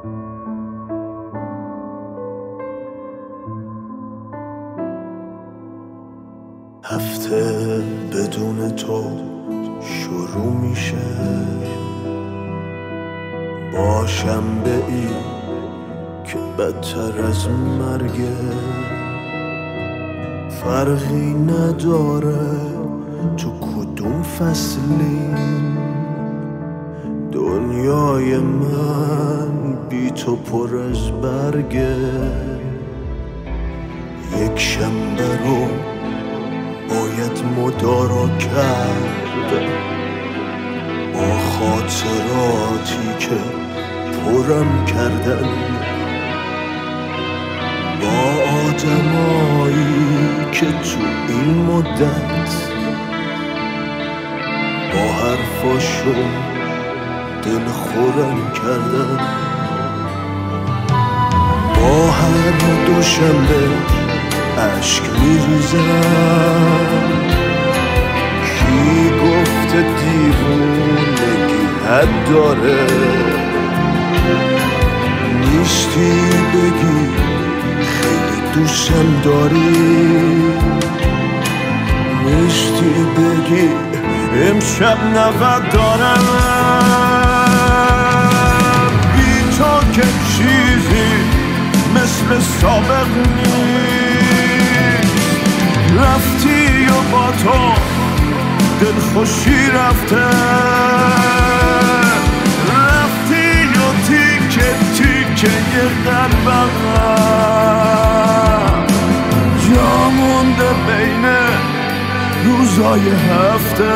هفته بدون تو شروع میشه با شنبه ای که بدتر از مرگه. فرقی نداره تو کدوم فصلی، دنیای من بی تو پر از برگه. یک شنبه رو باید مدارا کرد با خاطراتی که پرم کردن، با آدمایی که تو این مدت با حرفاشون دل خورم کردن. با هر دوشنبه عشق میریزم، کی گفته دیوونگی حد داره؟ نیستی بگی خیلی دوستم داری، نیستی بگی امشب نود دارم. بی تو که چیزی مثل سابق نیست، رفتی و با تو دل خوشی رفته، رفتی و تیکه تیکه یه قلبم جا مونده بین روزای هفته.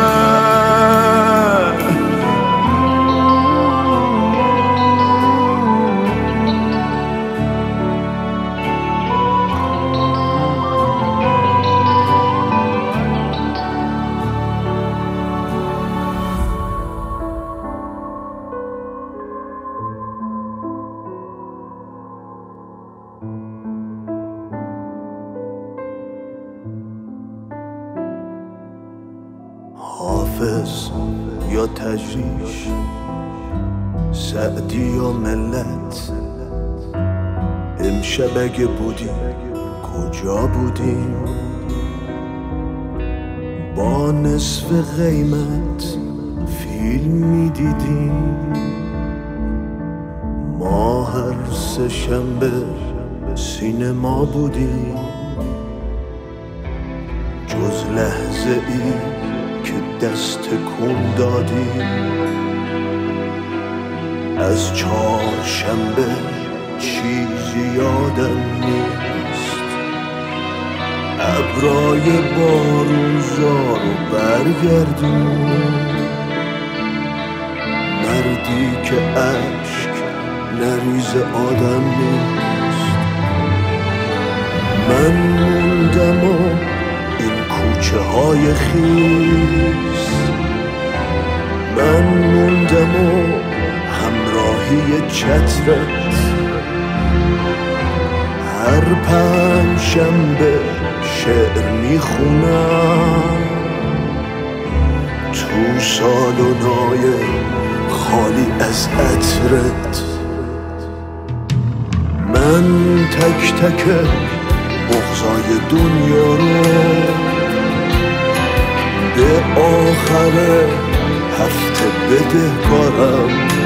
حافظ یا تجریش، سعدی یا ملت، امشب اگه بودیم کجا بودیم؟ با نصف قیمت فیلم میدیدیم، ما هر سه شنبه سینما بودیم. جز لحظه ای که دست کن دادیم، از چهارشنبه چیزی یادم نیست. ابرای بارونزا رو برگردون، مردی که اشک نریز آدم نیست. من موندم و این کوچه های خیس، من موندم و همراهی چترت. هر پنجشنبه شعر میخونم تو سالن‌های خالی از عطرت. من تک تک بغضای دنیا رو به آخر هفته بدهکارم.